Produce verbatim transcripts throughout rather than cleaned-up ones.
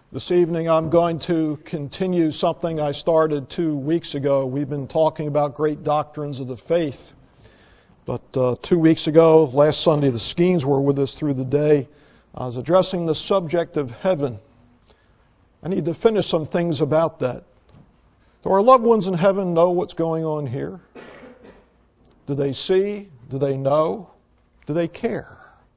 This evening I'm going to continue something I started two weeks ago. We've been talking about great doctrines of the faith. But uh, two weeks ago, last Sunday, the Skeens were with us through the day. I was addressing the subject of heaven. I need to finish some things about that. Do our loved ones in heaven know what's going on here? Do they see? Do they know? Do they care?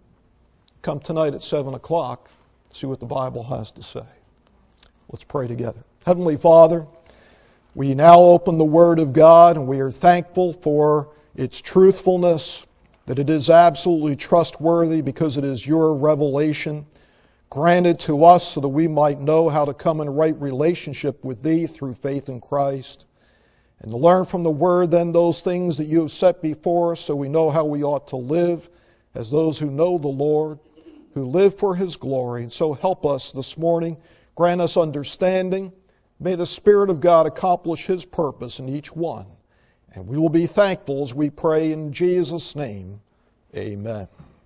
Come tonight at seven o'clock, see what the Bible has to say. Let's pray together. Heavenly Father, we now open the Word of God, and we are thankful for its truthfulness, that it is absolutely trustworthy because it is your revelation granted to us so that we might know how to come in right relationship with Thee through faith in Christ, and to learn from the Word then those things that you have set before us so we know how we ought to live as those who know the Lord, who live for His glory. And so help us this morning. Grant us understanding. May the Spirit of God accomplish His purpose in each one. And we will be thankful as we pray in Jesus' name. Amen.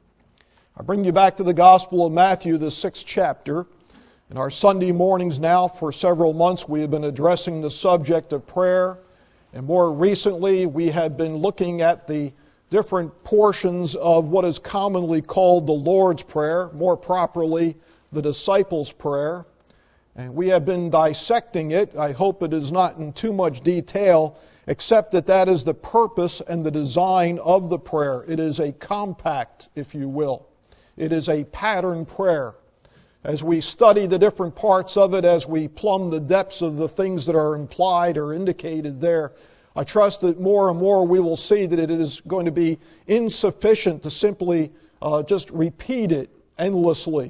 I bring you back to the Gospel of Matthew, the sixth chapter. In our Sunday mornings now, for several months, we have been addressing the subject of prayer. And more recently, we have been looking at the different portions of what is commonly called the Lord's Prayer, more properly, the Disciples' Prayer. And we have been dissecting it. I hope it is not in too much detail, except that that is the purpose and the design of the prayer. It is a compact, if you will. It is a pattern prayer. As we study the different parts of it, as we plumb the depths of the things that are implied or indicated there, I trust that more and more we will see that it is going to be insufficient to simply uh, just repeat it endlessly.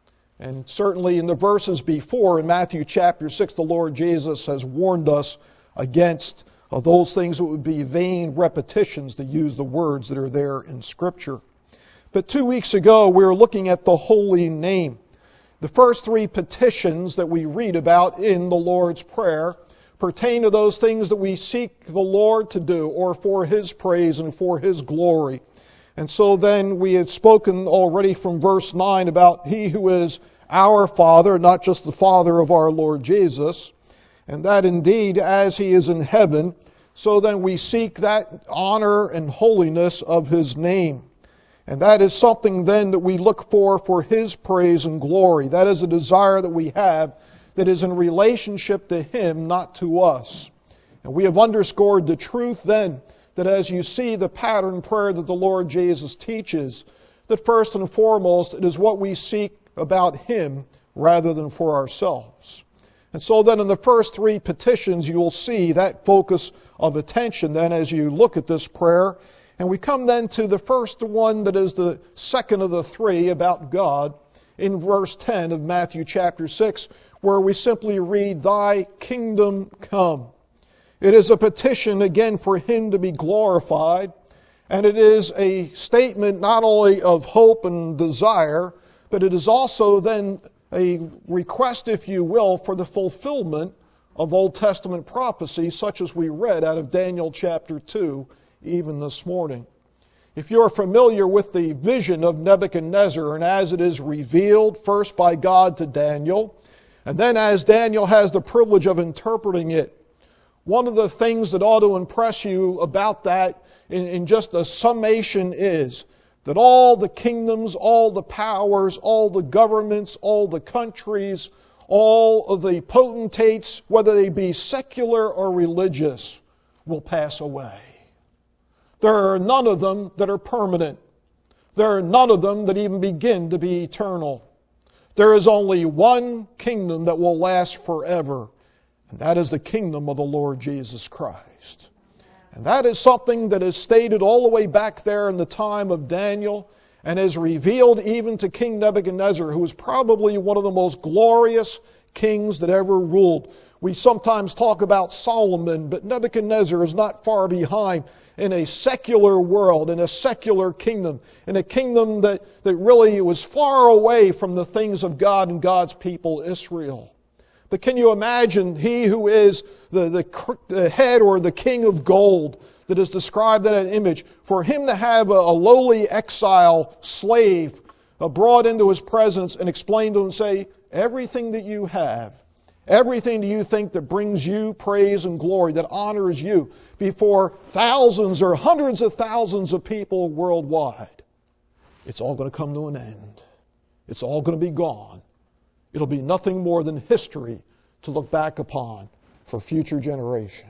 And certainly in the verses before, in Matthew chapter six, the Lord Jesus has warned us against uh, those things that would be vain repetitions, to use the words that are there in Scripture. But two weeks ago, we were looking at the holy name. The first three petitions that we read about in the Lord's Prayer pertain to those things that we seek the Lord to do, or for His praise and for His glory. And so then we had spoken already from verse nine about He who is our Father, not just the Father of our Lord Jesus, and that indeed as He is in heaven, so then we seek that honor and holiness of His name. And that is something then that we look for for His praise and glory. That is a desire that we have that is in relationship to Him, not to us. And we have underscored the truth then that as you see the pattern prayer that the Lord Jesus teaches, that first and foremost it is what we seek about Him rather than for ourselves. And so then in the first three petitions you will see that focus of attention then as you look at this prayer. And we come then to the first one that is the second of the three about God in verse ten of Matthew chapter six, where we simply read, Thy kingdom come. It is a petition again for Him to be glorified, and it is a statement not only of hope and desire, but it is also then a request, if you will, for the fulfillment of Old Testament prophecy, such as we read out of Daniel chapter two, even this morning. If you're familiar with the vision of Nebuchadnezzar, and as it is revealed first by God to Daniel, and then as Daniel has the privilege of interpreting it, one of the things that ought to impress you about that in, in just a summation is that all the kingdoms, all the powers, all the governments, all the countries, all of the potentates, whether they be secular or religious, will pass away. There are none of them that are permanent. There are none of them that even begin to be eternal. There is only one kingdom that will last forever, and that is the kingdom of the Lord Jesus Christ. And that is something that is stated all the way back there in the time of Daniel and is revealed even to King Nebuchadnezzar, who was probably one of the most glorious kings that ever ruled. We sometimes talk about Solomon, but Nebuchadnezzar is not far behind in a secular world, in a secular kingdom, in a kingdom that, that really was far away from the things of God and God's people, Israel. But can you imagine he who is the, the, the head or the king of gold that is described in that image, for him to have a, a lowly exile slave uh, brought into His presence and explained to Him and say, everything that you have, everything that you think that brings you praise and glory, that honors you before thousands or hundreds of thousands of people worldwide, it's all going to come to an end. It's all going to be gone. It'll be nothing more than history to look back upon for future generations.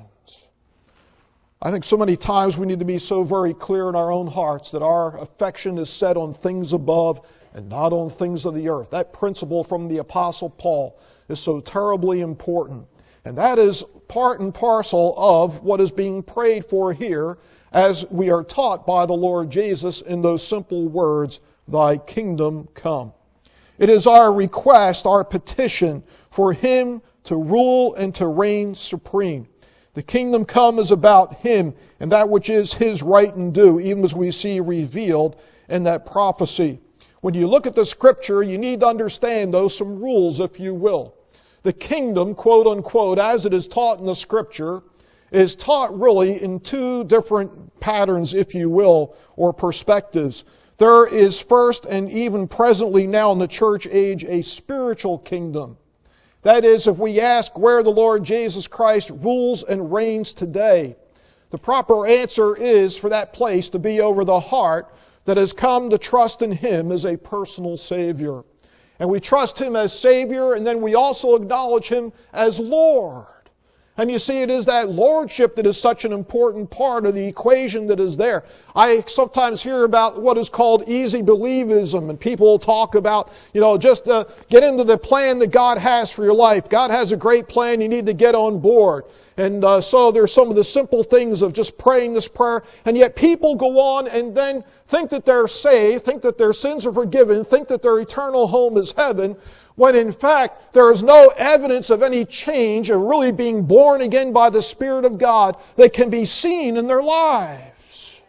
I think so many times we need to be so very clear in our own hearts that our affection is set on things above and not on things of the earth. That principle from the Apostle Paul is so terribly important. And that is part and parcel of what is being prayed for here as we are taught by the Lord Jesus in those simple words, Thy kingdom come. It is our request, our petition for Him to rule and to reign supreme. The kingdom come is about Him and that which is His right and due, even as we see revealed in that prophecy. When you look at the Scripture, you need to understand those some rules, if you will. The kingdom, quote unquote, as it is taught in the Scripture, is taught really in two different patterns, if you will, or perspectives. There is first and even presently now in the church age a spiritual kingdom. That is, if we ask where the Lord Jesus Christ rules and reigns today, the proper answer is for that place to be over the heart that has come to trust in Him as a personal Savior. And we trust Him as Savior, and then we also acknowledge Him as Lord. And you see, it is that lordship that is such an important part of the equation that is there. I sometimes hear about what is called easy believism, and people will talk about, you know, just uh, get into the plan that God has for your life. God has a great plan. You need to get on board. And uh, so there's some of the simple things of just praying this prayer. And yet people go on and then think that they're saved, think that their sins are forgiven, think that their eternal home is heaven, when in fact there is no evidence of any change, of really being born again by the Spirit of God that can be seen in their lives.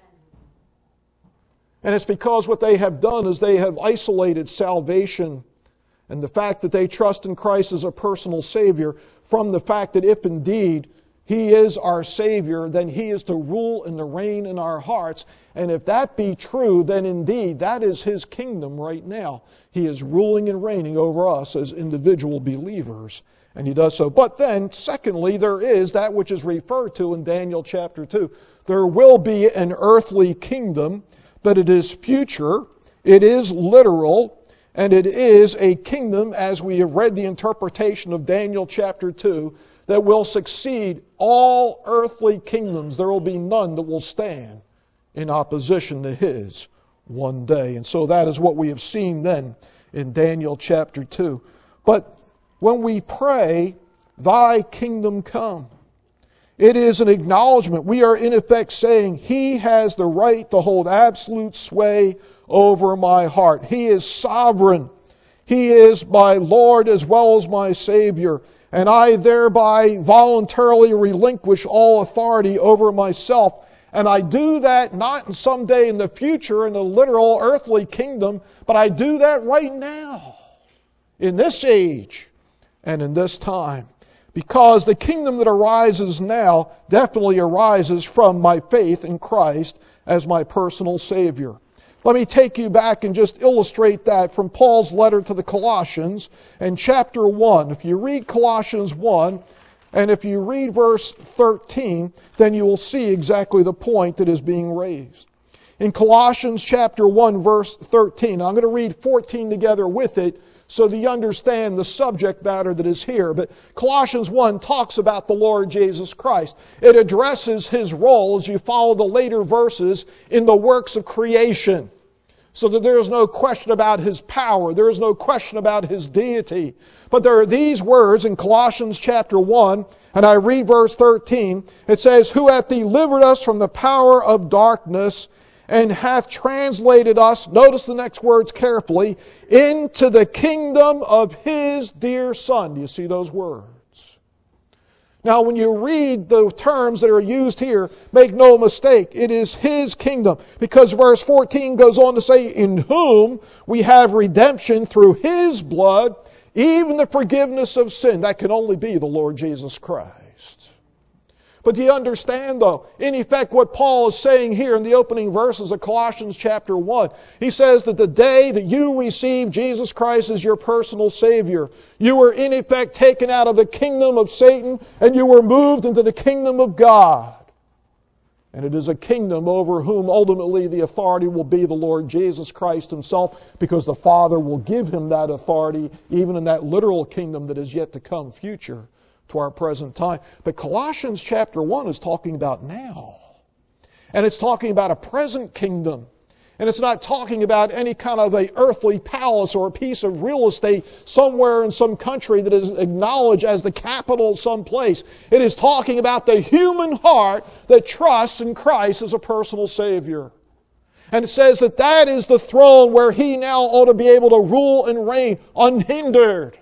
And it's because what they have done is they have isolated salvation and the fact that they trust in Christ as a personal Savior from the fact that if indeed He is our Savior, then He is to rule and to reign in our hearts. And if that be true, then indeed that is His kingdom right now. He is ruling and reigning over us as individual believers. And He does so. But then, secondly, there is that which is referred to in Daniel chapter two. There will be an earthly kingdom, but it is future, it is literal, and it is a kingdom, as we have read the interpretation of Daniel chapter two, that will succeed all earthly kingdoms. There will be none that will stand in opposition to His one day. And so that is what we have seen then in Daniel chapter two. But when we pray, Thy kingdom come, it is an acknowledgement. We are in effect saying, He has the right to hold absolute sway over my heart. He is sovereign. He is my Lord as well as my Savior. And I thereby voluntarily relinquish all authority over myself. And I do that not in someday in the future in the literal earthly kingdom, but I do that right now, in this age and in this time. Because the kingdom that arises now definitely arises from my faith in Christ as my personal Savior. Let me take you back and just illustrate that from Paul's letter to the Colossians in chapter one. If you read Colossians one, and if you read verse thirteen, then you will see exactly the point that is being raised. In Colossians chapter one, verse thirteen, I'm going to read fourteen together with it so that you understand the subject matter that is here. But Colossians one talks about the Lord Jesus Christ. It addresses His role, as you follow the later verses, in the works of creation. So that there is no question about His power. There is no question about His deity. But there are these words in Colossians chapter one, and I read verse thirteen. It says, Who hath delivered us from the power of darkness, and hath translated us, notice the next words carefully, into the kingdom of His dear Son. Do you see those words? Now, when you read the terms that are used here, make no mistake, it is His kingdom. Because verse fourteen goes on to say, In whom we have redemption through His blood, even the forgiveness of sin. That can only be the Lord Jesus Christ. But do you understand, though, in effect what Paul is saying here in the opening verses of Colossians chapter one? He says that the day that you received Jesus Christ as your personal Savior, you were in effect taken out of the kingdom of Satan and you were moved into the kingdom of God. And it is a kingdom over whom ultimately the authority will be the Lord Jesus Christ Himself, because the Father will give Him that authority even in that literal kingdom that is yet to come, future to our present time. But Colossians chapter one is talking about now. And it's talking about a present kingdom. And it's not talking about any kind of a earthly palace or a piece of real estate somewhere in some country that is acknowledged as the capital of some place. It is talking about the human heart that trusts in Christ as a personal Savior. And it says that that is the throne where He now ought to be able to rule and reign unhindered.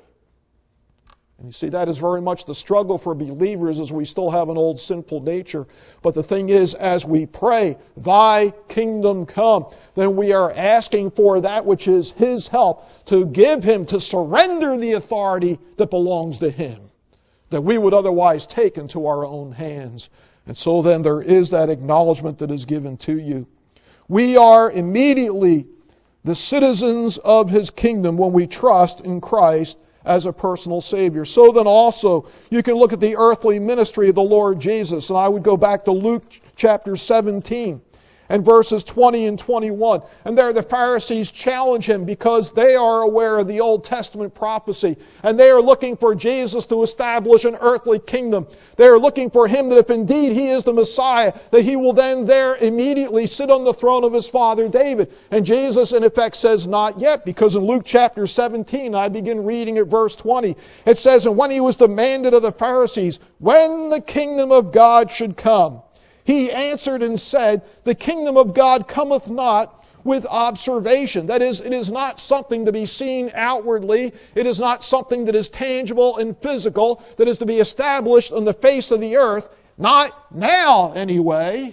And you see, that is very much the struggle for believers, as we still have an old sinful nature. But the thing is, as we pray, Thy kingdom come, then we are asking for that which is His help, to give Him, to surrender the authority that belongs to Him, that we would otherwise take into our own hands. And so then there is that acknowledgement that is given to you. We are immediately the citizens of His kingdom when we trust in Christ as a personal Savior. So then also, you can look at the earthly ministry of the Lord Jesus. And I would go back to Luke chapter seventeen and verses twenty and twenty-one. And there the Pharisees challenge Him because they are aware of the Old Testament prophecy. And they are looking for Jesus to establish an earthly kingdom. They are looking for Him that if indeed He is the Messiah, that He will then there immediately sit on the throne of His father David. And Jesus in effect says, not yet, because in Luke chapter seventeen, I begin reading at verse twenty, it says, and when He was demanded of the Pharisees, when the kingdom of God should come, He answered and said, the kingdom of God cometh not with observation. That is, it is not something to be seen outwardly. It is not something that is tangible and physical, that is to be established on the face of the earth. Not now, anyway.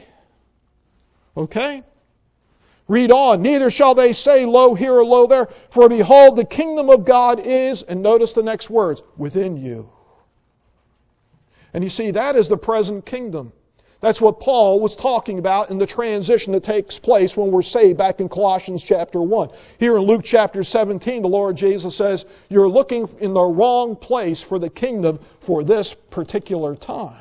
Okay? Read on. Neither shall they say, lo here or lo there, for behold, the kingdom of God is, and notice the next words, within you. And you see, that is the present kingdom. That's what Paul was talking about in the transition that takes place when we're saved back in Colossians chapter one. Here in Luke chapter seventeen, the Lord Jesus says, you're looking in the wrong place for the kingdom for this particular time.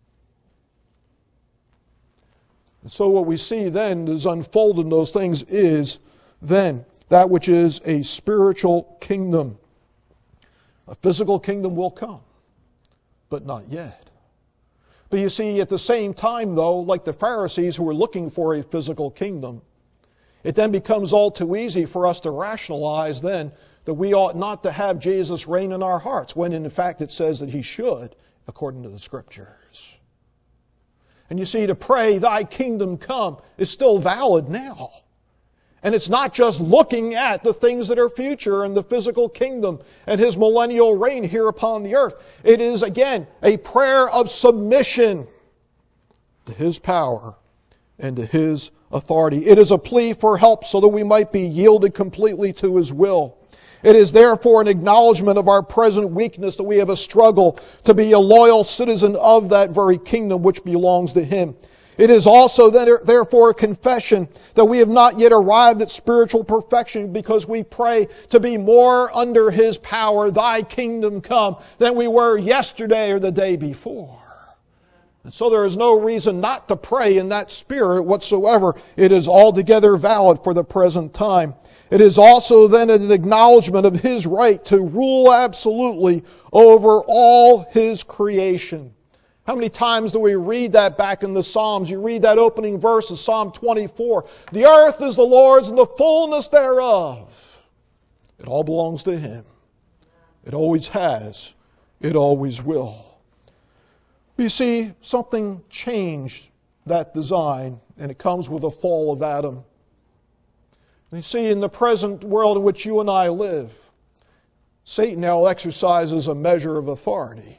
And so what we see then is unfolded in those things is then that which is a spiritual kingdom. A physical kingdom will come, but not yet. But you see, at the same time, though, like the Pharisees who were looking for a physical kingdom, it then becomes all too easy for us to rationalize then that we ought not to have Jesus reign in our hearts, when in fact it says that He should, according to the Scriptures. And you see, to pray, Thy kingdom come, is still valid now. And it's not just looking at the things that are future and the physical kingdom and His millennial reign here upon the earth. It is, again, a prayer of submission to His power and to His authority. It is a plea for help so that we might be yielded completely to His will. It is therefore an acknowledgement of our present weakness that we have a struggle to be a loyal citizen of that very kingdom which belongs to Him. It is also therefore a confession that we have not yet arrived at spiritual perfection, because we pray to be more under His power, Thy kingdom come, than we were yesterday or the day before. And so there is no reason not to pray in that spirit whatsoever. It is altogether valid for the present time. It is also then an acknowledgement of His right to rule absolutely over all His creation. How many times do we read that back in the Psalms? You read that opening verse of Psalm twenty-four. The earth is the Lord's and the fullness thereof. It all belongs to Him. It always has. It always will. You see, something changed that design, and it comes with the fall of Adam. And you see, in the present world in which you and I live, Satan now exercises a measure of authority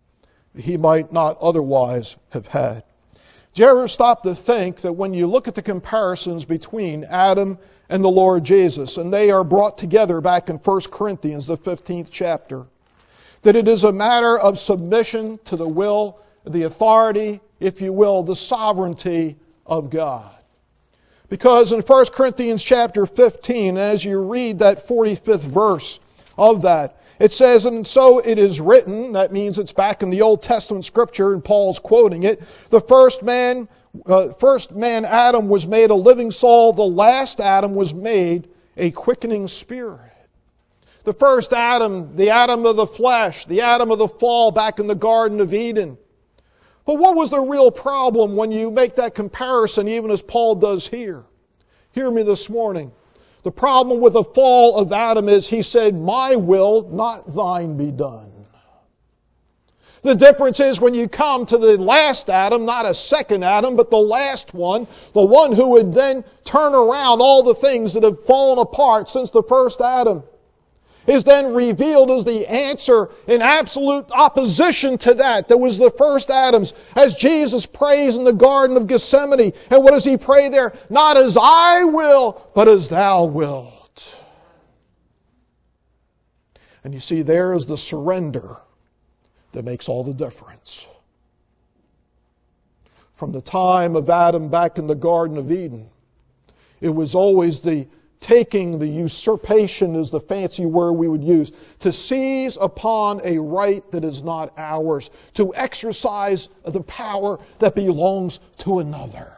he might not otherwise have had. Do you ever stop to think that when you look at the comparisons between Adam and the Lord Jesus, and they are brought together back in First Corinthians, the fifteenth chapter, that it is a matter of submission to the will, the authority, if you will, the sovereignty of God. Because in First Corinthians chapter fifteen, as you read that forty-fifth verse of that, it says, and so it is written, that means it's back in the Old Testament scripture and Paul's quoting it, the first man, uh, first man Adam was made a living soul, the last Adam was made a quickening spirit. The first Adam, the Adam of the flesh, the Adam of the fall back in the Garden of Eden. But what was the real problem when you make that comparison, even as Paul does here? Hear me this morning. The problem with the fall of Adam is he said, my will, not thine, be done. The difference is when you come to the last Adam, not a second Adam, but the last one, the one who would then turn around all the things that have fallen apart since the first Adam, is then revealed as the answer in absolute opposition to that. That was the first Adam's. As Jesus prays in the Garden of Gethsemane. And what does he pray there? Not as I will, but as thou wilt. And you see, there is the surrender that makes all the difference. From the time of Adam back in the Garden of Eden, it was always the taking, the usurpation is the fancy word we would use, to seize upon a right that is not ours, to exercise the power that belongs to another.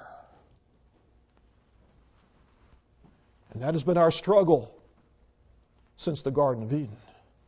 And that has been our struggle since the Garden of Eden.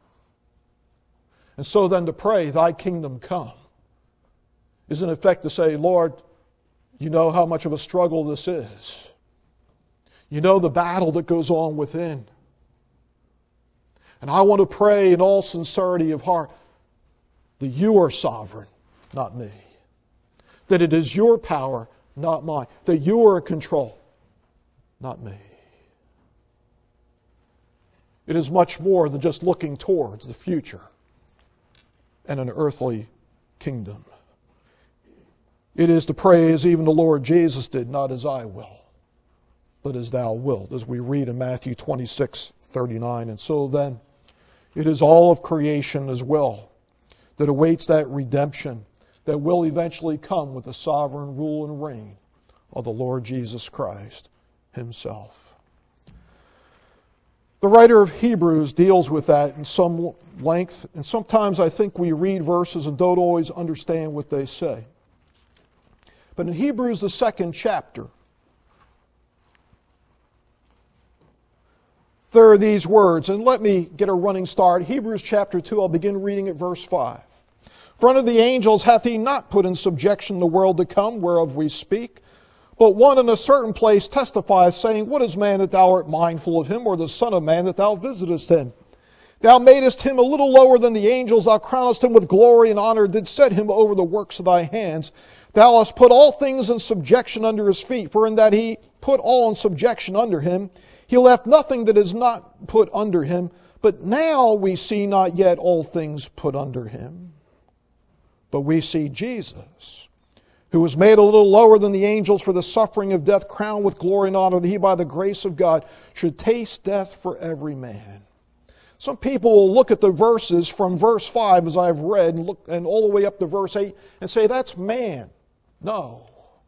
And so then to pray, thy kingdom come, is in effect to say, Lord, you know how much of a struggle this is. You know the battle that goes on within. And I want to pray in all sincerity of heart that you are sovereign, not me. That it is your power, not mine. That you are in control, not me. It is much more than just looking towards the future and an earthly kingdom. It is to pray as even the Lord Jesus did, not as I will, but as thou wilt, as we read in Matthew twenty-six thirty-nine. And so then, it is all of creation as well that awaits that redemption that will eventually come with the sovereign rule and reign of the Lord Jesus Christ himself. The writer of Hebrews deals with that in some length, and sometimes I think we read verses and don't always understand what they say. But in Hebrews, the second chapter, there are these words, and let me get a running start. Hebrews chapter two, I'll begin reading at verse five. For unto the angels hath he not put in subjection the world to come, whereof we speak. But one in a certain place testifieth, saying, What is man that thou art mindful of him, or the son of man that thou visitest him? Thou madest him a little lower than the angels, thou crownest him with glory and honor, did set him over the works of thy hands. Thou hast put all things in subjection under his feet, for in that he put all in subjection under him, he left nothing that is not put under him. But now we see not yet all things put under him. But we see Jesus, who was made a little lower than the angels for the suffering of death, crowned with glory and honor, that he by the grace of God should taste death for every man. Some people will look at the verses from verse five, as I've read, and, look, and all the way up to verse eight, and say, that's man. No.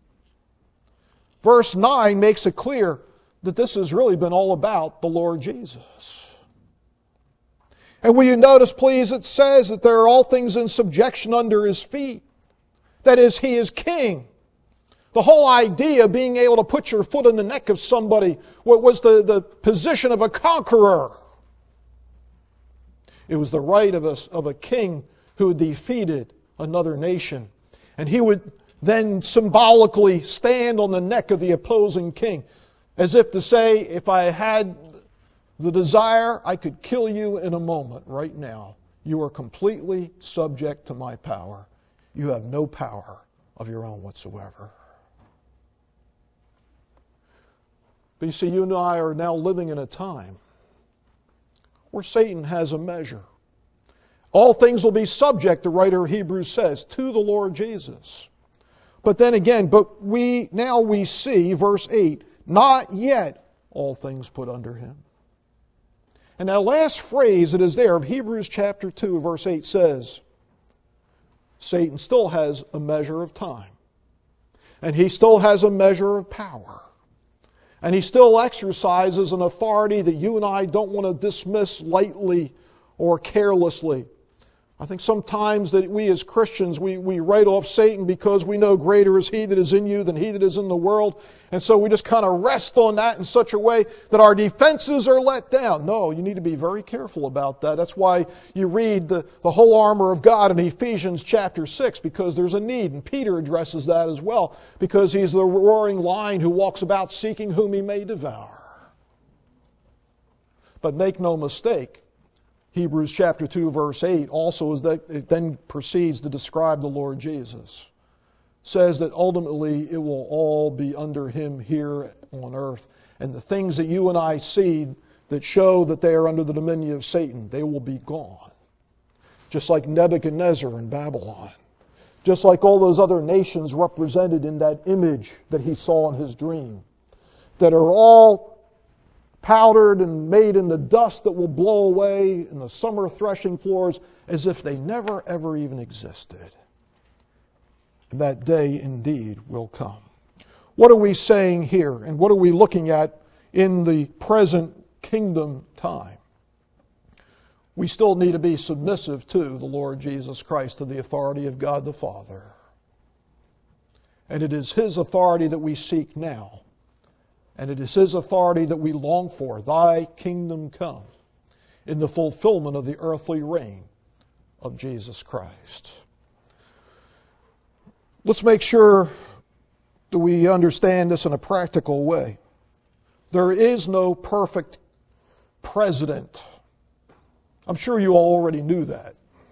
Verse nine makes it clear that this has really been all about the Lord Jesus. And will you notice, please, it says that there are all things in subjection under his feet. That is, he is king. The whole idea of being able to put your foot in the neck of somebody was the, the position of a conqueror. It was the right of a, of a king who had defeated another nation. And he would then symbolically stand on the neck of the opposing king, as if to say, if I had the desire, I could kill you in a moment right now. You are completely subject to my power. You have no power of your own whatsoever. But you see, you and I are now living in a time where Satan has a measure. All things will be subject, the writer of Hebrews says, to the Lord Jesus. But then again, but we now we see, verse eight, not yet all things put under him. And that last phrase that is there of Hebrews chapter two, verse eight says, Satan still has a measure of time And he still has a measure of power. And he still exercises an authority that you and I don't want to dismiss lightly or carelessly. I think sometimes that we as Christians, we, we write off Satan because we know greater is he that is in you than he that is in the world. And so we just kind of rest on that in such a way that our defenses are let down. No, you need to be very careful about that. That's why you read the, the whole armor of God in Ephesians chapter six, because there's a need. And Peter addresses that as well, because he's the roaring lion who walks about seeking whom he may devour. But make no mistake, Hebrews chapter two, verse eight also is that it then proceeds to describe the Lord Jesus. It says that ultimately it will all be under him here on earth. And the things that you and I see that show that they are under the dominion of Satan, they will be gone. Just like Nebuchadnezzar in Babylon. Just like all those other nations represented in that image that he saw in his dream. That are all powdered and made in the dust that will blow away in the summer threshing floors as if they never ever even existed. And that day indeed will come. What are we saying here, and what are we looking at in the present kingdom time? We still need to be submissive to the Lord Jesus Christ, to the authority of God the Father. And it is his authority that we seek now. And it is his authority that we long for. Thy kingdom come, in the fulfillment of the earthly reign of Jesus Christ. Let's make sure that we understand this in a practical way. There is no perfect president. I'm sure you all already knew that.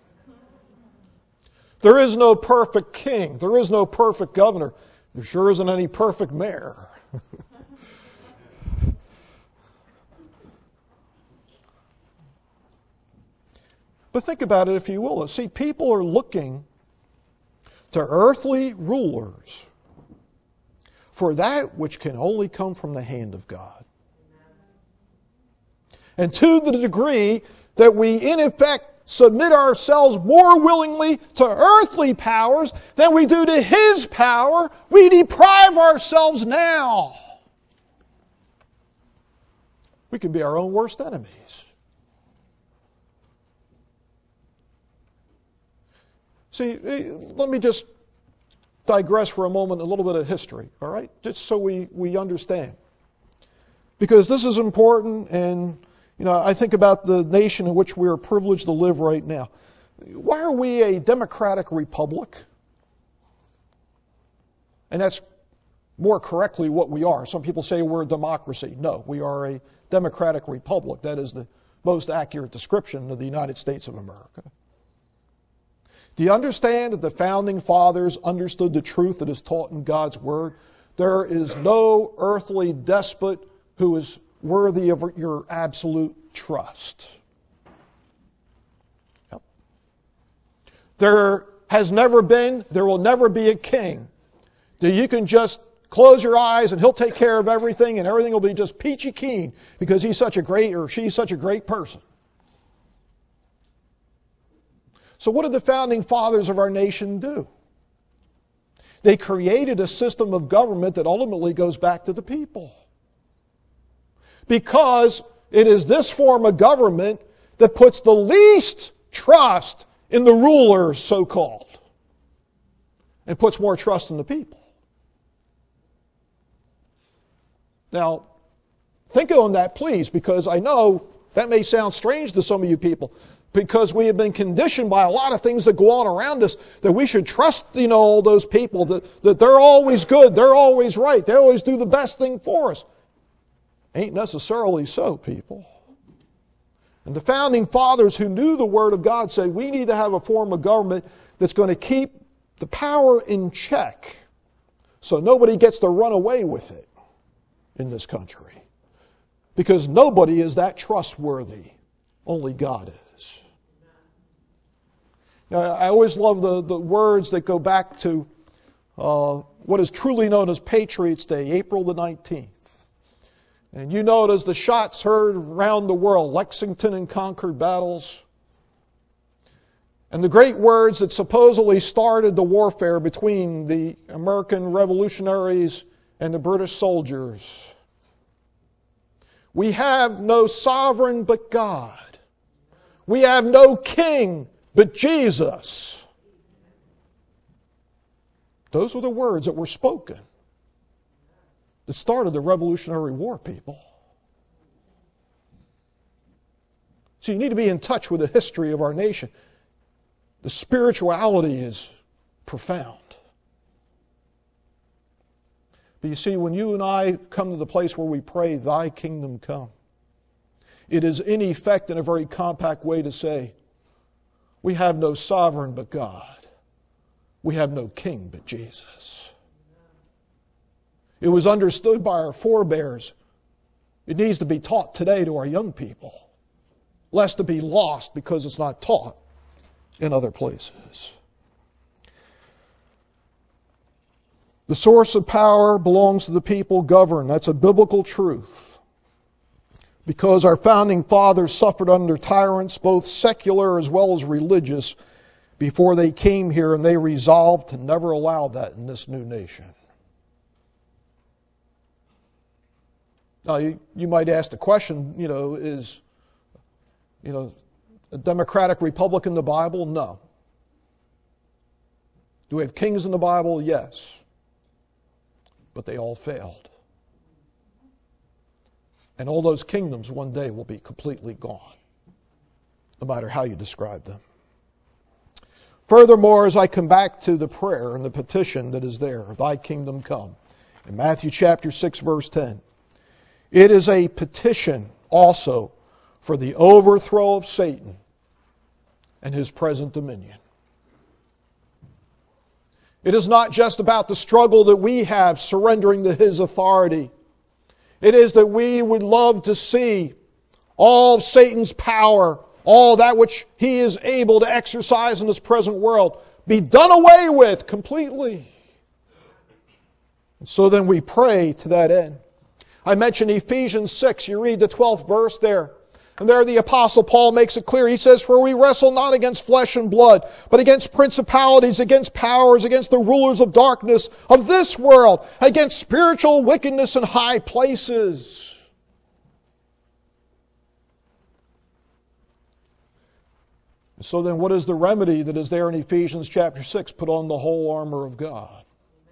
There is no perfect king. There is no perfect governor. There sure isn't any perfect mayor. But think about it, if you will. See, people are looking to earthly rulers for that which can only come from the hand of God. And to the degree that we, in effect, submit ourselves more willingly to earthly powers than we do to his power, we deprive ourselves now. We can be our own worst enemies. See, let me just digress for a moment, a little bit of history, all right? Just so we, we understand. Because this is important, and you know, I think about the nation in which we are privileged to live right now. Why are we a democratic republic? And that's more correctly what we are. Some people say we're a democracy. No, we are a democratic republic. That is the most accurate description of the United States of America. Do you understand that the founding fathers understood the truth that is taught in God's Word? There is no earthly despot who is worthy of your absolute trust. Yep. There has never been, there will never be a king that you can just close your eyes and he'll take care of everything and everything will be just peachy keen because he's such a great or she's such a great person. So what did the founding fathers of our nation do? They created a system of government that ultimately goes back to the people. Because it is this form of government that puts the least trust in the rulers, so-called, and puts more trust in the people. Now, think on that, please, because I know that may sound strange to some of you people, because we have been conditioned by a lot of things that go on around us that we should trust, you know, all those people, that, that they're always good, they're always right, they always do the best thing for us. Ain't necessarily so, people. And the founding fathers who knew the Word of God said we need to have a form of government that's going to keep the power in check so nobody gets to run away with it in this country. Because nobody is that trustworthy. Only God is. Now, I always love the, the words that go back to uh, what is truly known as Patriots' Day, April the nineteenth. And you know it as the shots heard around the world, Lexington and Concord battles. And the great words that supposedly started the warfare between the American revolutionaries and the British soldiers. We have no sovereign but God. We have no king but Jesus. Those were the words that were spoken that started the Revolutionary War, people. So you need to be in touch with the history of our nation. The spirituality is profound. But you see, when you and I come to the place where we pray, Thy kingdom come, it is in effect, in a very compact way, to say, we have no sovereign but God. We have no king but Jesus. It was understood by our forebears. It needs to be taught today to our young people, lest it be lost because it's not taught in other places. The source of power belongs to the people governed. That's a biblical truth. Because our founding fathers suffered under tyrants, both secular as well as religious, before they came here, and they resolved to never allow that in this new nation. Now, you, you might ask the question, you know, is, you know, a democratic republic in the Bible? No. Do we have kings in the Bible? Yes. But they all failed. And all those kingdoms one day will be completely gone, no matter how you describe them. Furthermore, as I come back to the prayer and the petition that is there, Thy kingdom come, in Matthew chapter six, verse ten, it is a petition also for the overthrow of Satan and his present dominion. It is not just about the struggle that we have surrendering to his authority. It is that we would love to see all of Satan's power, all that which he is able to exercise in this present world, be done away with completely. And so then we pray to that end. I mentioned Ephesians six. You read the twelfth verse there. And there the Apostle Paul makes it clear. He says, for we wrestle not against flesh and blood, but against principalities, against powers, against the rulers of darkness of this world, against spiritual wickedness in high places. So then what is the remedy that is there in Ephesians chapter six? Put on the whole armor of God.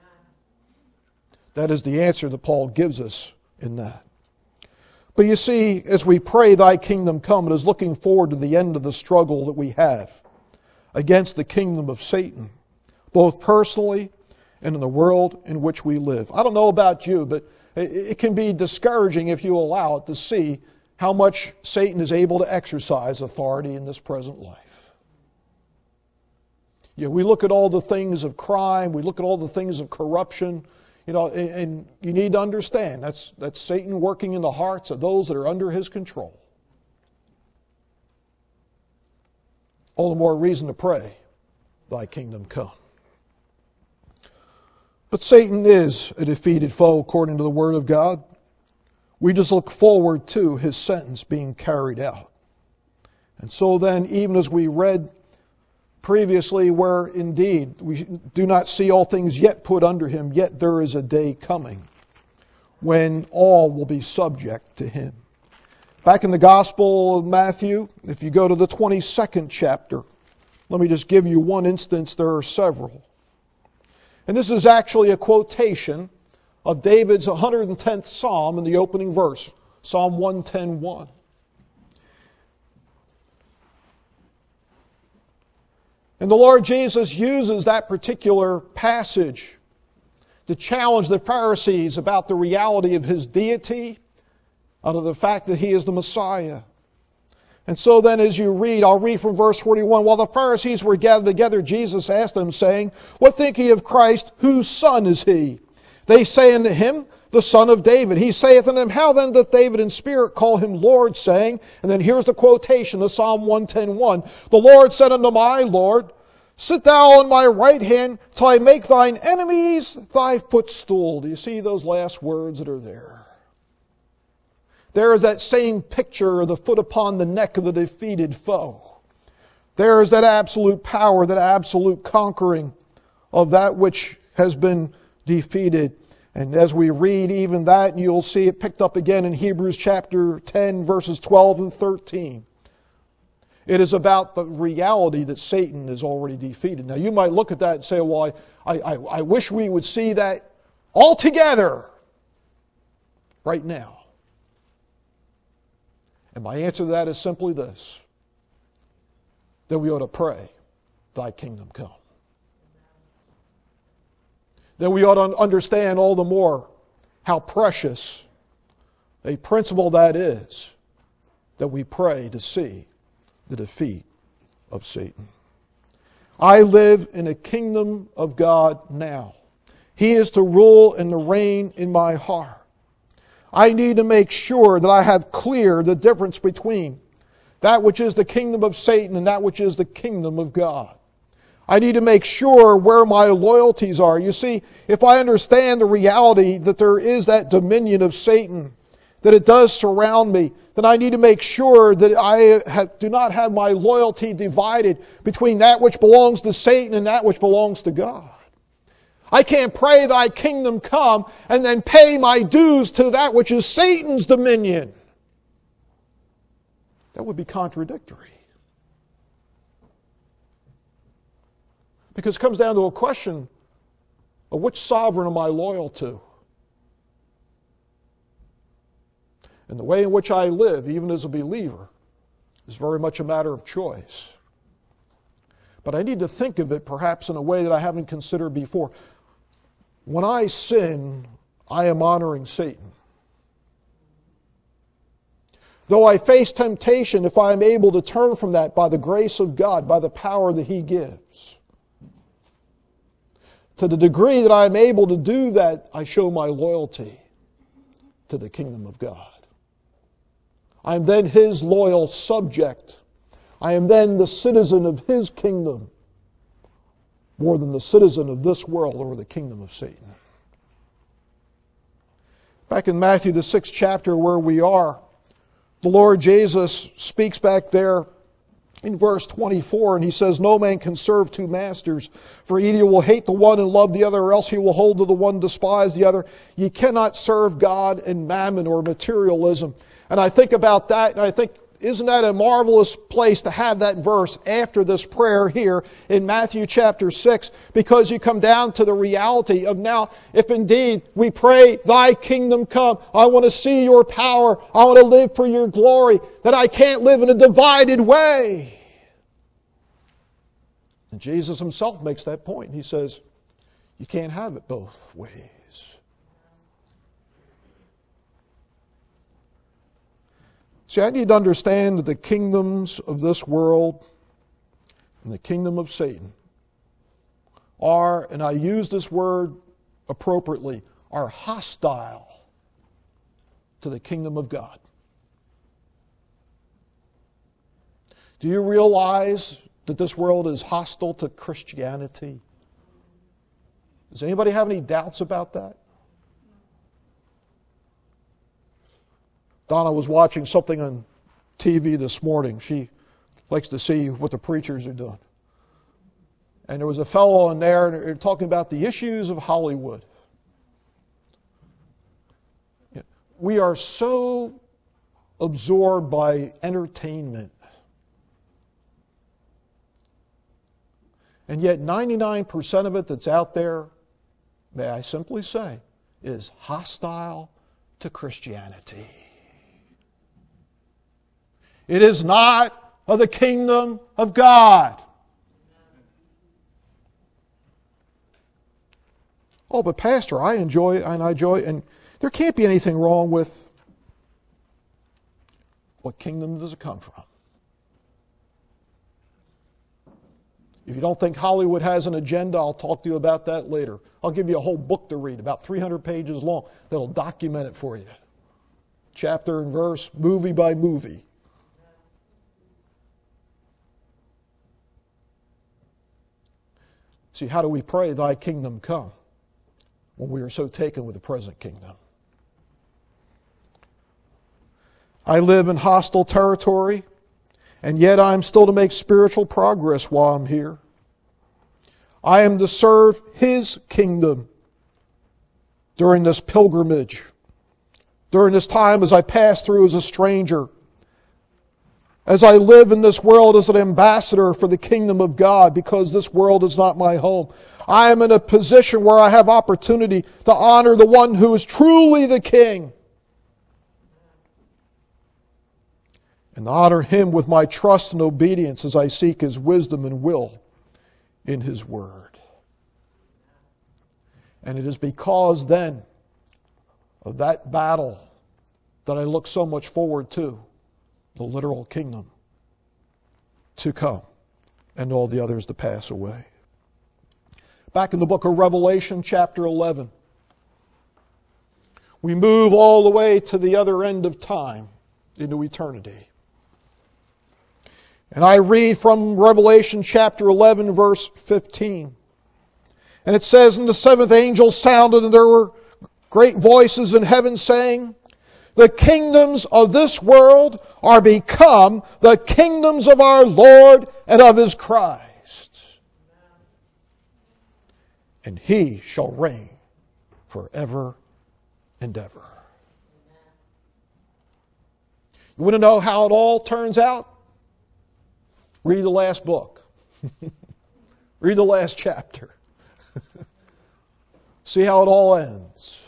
That is the answer that Paul gives us in that. But you see, as we pray, Thy kingdom come, it is looking forward to the end of the struggle that we have against the kingdom of Satan, both personally and in the world in which we live. I don't know about you, but it can be discouraging if you allow it to see how much Satan is able to exercise authority in this present life. You know, we look at all the things of crime, we look at all the things of corruption. You know, and, and you need to understand that's that's Satan working in the hearts of those that are under his control. All the more reason to pray, Thy kingdom come. But Satan is a defeated foe according to the Word of God. We just look forward to his sentence being carried out. And so then, even as we read previously, where indeed we do not see all things yet put under him, yet there is a day coming when all will be subject to him. Back in the Gospel of Matthew, if you go to the twenty-second chapter, let me just give you one instance. There are several. And this is actually a quotation of David's one hundred tenth Psalm in the opening verse, Psalm one ten one. And the Lord Jesus uses that particular passage to challenge the Pharisees about the reality of his deity, out of the fact that he is the Messiah. And so then as you read, I'll read from verse forty-one. While the Pharisees were gathered together, Jesus asked them, saying, what think ye of Christ? Whose son is he? They say unto him, the son of David. He saith unto them, how then doth David in spirit call him Lord, saying, and then here's the quotation of Psalm one ten one. The Lord said unto my Lord, sit thou on my right hand till I make thine enemies thy footstool. Do you see those last words that are there? There is that same picture of the foot upon the neck of the defeated foe. There is that absolute power, that absolute conquering of that which has been defeated. And as we read even that, you'll see it picked up again in Hebrews chapter ten, verses twelve and thirteen. It is about the reality that Satan is already defeated. Now you might look at that and say, well, I, I, I wish we would see that all together right now. And my answer to that is simply this: that we ought to pray, thy kingdom come. That we ought to understand all the more how precious a principle that is, that we pray to see the defeat of Satan. I live in a kingdom of God now. He is to rule and to reign in my heart. I need to make sure that I have clear the difference between that which is the kingdom of Satan and that which is the kingdom of God. I need to make sure where my loyalties are. You see, if I understand the reality that there is that dominion of Satan, that it does surround me, then I need to make sure that I have, do not have my loyalty divided between that which belongs to Satan and that which belongs to God. I can't pray thy kingdom come and then pay my dues to that which is Satan's dominion. That would be contradictory. Because it comes down to a question of which sovereign am I loyal to? And the way in which I live, even as a believer, is very much a matter of choice. But I need to think of it perhaps in a way that I haven't considered before. When I sin, I am honoring Satan. Though I face temptation, if I am able to turn from that by the grace of God, by the power that He gives, to the degree that I am able to do that, I show my loyalty to the kingdom of God. I am then His loyal subject. I am then the citizen of His kingdom more than the citizen of this world or the kingdom of Satan. Back in Matthew, the sixth chapter where we are, the Lord Jesus speaks back there in verse twenty-four, and He says, no man can serve two masters, for either you will hate the one and love the other, or else he will hold to the one and despise the other. Ye cannot serve God and mammon or materialism. And I think about that, and I think, isn't that a marvelous place to have that verse after this prayer here in Matthew chapter six? Because you come down to the reality of now, if indeed we pray, thy kingdom come, I want to see your power, I want to live for your glory, that I can't live in a divided way. And Jesus Himself makes that point. He says, you can't have it both ways. See, I need to understand that the kingdoms of this world and the kingdom of Satan are, and I use this word appropriately, are hostile to the kingdom of God. Do you realize that this world is hostile to Christianity? Does anybody have any doubts about that? Donna was watching something on T V this morning. She likes to see what the preachers are doing. And there was a fellow in there and they're talking about the issues of Hollywood. We are so absorbed by entertainment. And yet ninety-nine percent of it that's out there, may I simply say, is hostile to Christianity. It is not of the kingdom of God. Oh, but Pastor, I enjoy and I enjoy, and there can't be anything wrong with what kingdom does it come from? If you don't think Hollywood has an agenda, I'll talk to you about that later. I'll give you a whole book to read, about three hundred pages long, that'll document it for you. Chapter and verse, movie by movie. See, how do we pray, thy kingdom come, when we are so taken with the present kingdom? I live in hostile territory, And yet I'm still to make spiritual progress while I'm here. I am to serve His kingdom during this pilgrimage, during this time as I pass through as a stranger, as I live in this world as an ambassador for the kingdom of God, because this world is not my home. I am in a position where I have opportunity to honor the one who is truly the King, and honor Him with my trust and obedience as I seek His wisdom and will in His Word. And it is because then of that battle that I look so much forward to the literal kingdom to come and all the others to pass away. Back in the book of Revelation, chapter eleven, we move all the way to the other end of time, into eternity. And I read from Revelation chapter eleven, verse fifteen. And it says, "And the seventh angel sounded, and there were great voices in heaven saying, The kingdoms of this world are become the kingdoms of our Lord and of His Christ. And He shall reign forever and ever." You want to know how it all turns out? Read the last book. Read the last chapter. See how it all ends.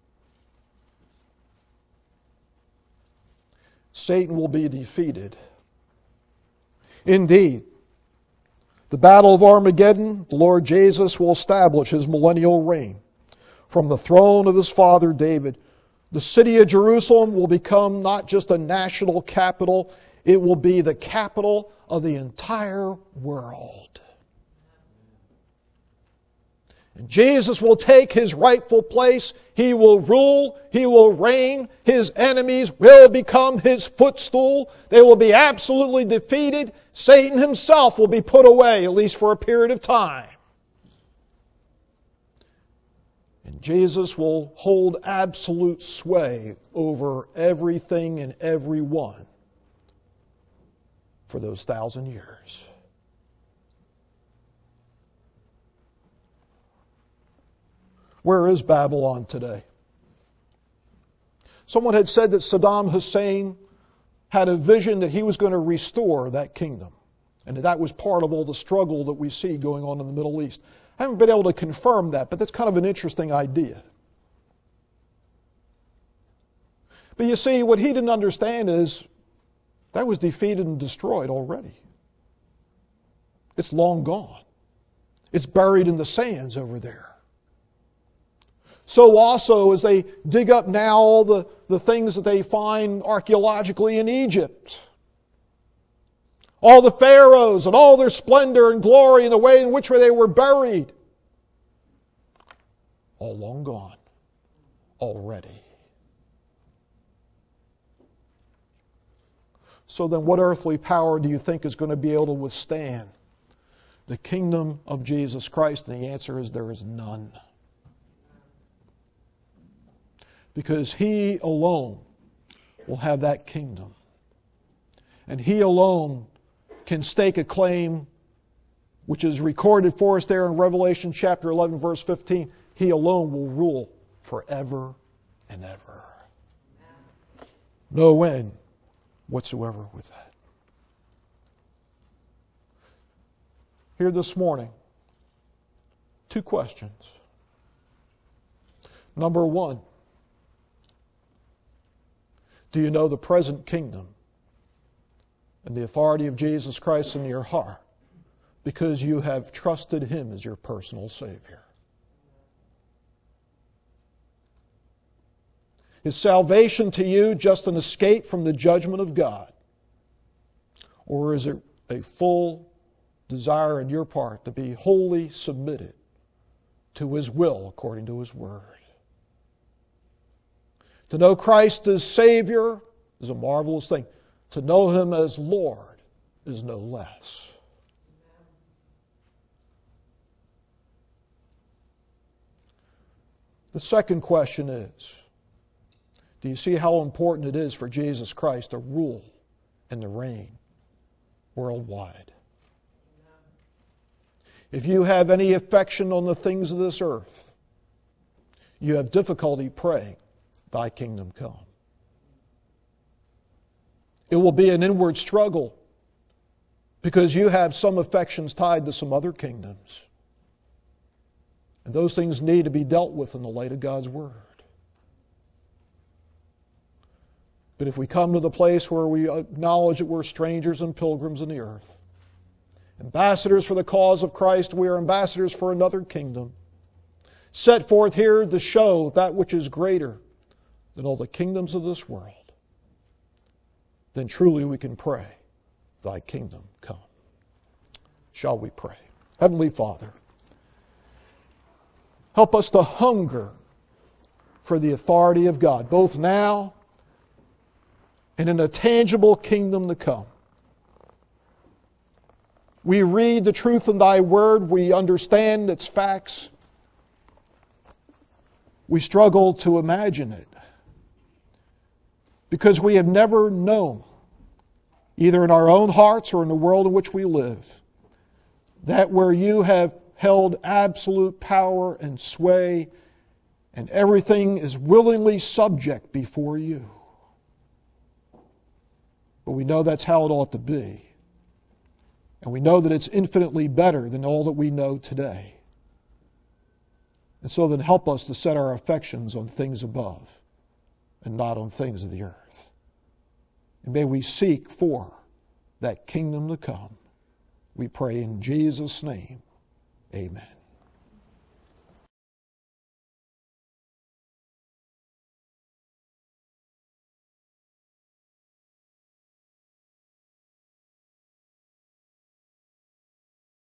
Satan will be defeated. Indeed, the battle of Armageddon, the Lord Jesus will establish His millennial reign from the throne of His father David. The city of Jerusalem will become not just a national capital, it will be the capital of the entire world. And Jesus will take His rightful place. He will rule. He will reign. His enemies will become His footstool. They will be absolutely defeated. Satan himself will be put away, at least for a period of time. And Jesus will hold absolute sway over everything and everyone for those thousand years. Where is Babylon today? Someone had said that Saddam Hussein had a vision that he was going to restore that kingdom. And that was part of all the struggle that we see going on in the Middle East. I haven't been able to confirm that, but that's kind of an interesting idea. But you see, what he didn't understand is that was defeated and destroyed already. It's long gone. It's buried in the sands over there. So also, as they dig up now all the, the things that they find archaeologically in Egypt, all the pharaohs and all their splendor and glory and the way in which they were buried, all long gone already. So then what earthly power do you think is going to be able to withstand the kingdom of Jesus Christ? And the answer is there is none. Because He alone will have that kingdom. And He alone can stake a claim which is recorded for us there in Revelation chapter eleven, verse fifteen. He alone will rule forever and ever. No end whatsoever with that. Here this morning, two questions. Number one, do you know the present kingdom and the authority of Jesus Christ in your heart because you have trusted Him as your personal Savior? Is salvation to you just an escape from the judgment of God? Or is it a full desire on your part to be wholly submitted to His will according to His Word? To know Christ as Savior is a marvelous thing. To know Him as Lord is no less. The second question is, do you see how important it is for Jesus Christ to rule and to reign worldwide. If you have any affection on the things of this earth, you have difficulty praying, thy kingdom come. It will be an inward struggle because you have some affections tied to some other kingdoms. And those things need to be dealt with in the light of God's Word. But if we come to the place where we acknowledge that we're strangers and pilgrims in the earth, ambassadors for the cause of Christ, we are ambassadors for another kingdom, set forth here to show that which is greater than all the kingdoms of this world, then truly we can pray, thy kingdom come. Shall we pray? Heavenly Father, help us to hunger for the authority of God, both now and in a tangible kingdom to come. We read the truth in thy word. We understand its facts. We struggle to imagine it because we have never known, either in our own hearts or in the world in which we live, that where you have held absolute power and sway and everything is willingly subject before you. But we know that's how it ought to be. And we know that it's infinitely better than all that we know today. And so then help us to set our affections on things above and not on things of the earth. And may we seek for that kingdom to come. We pray in Jesus' name. Amen.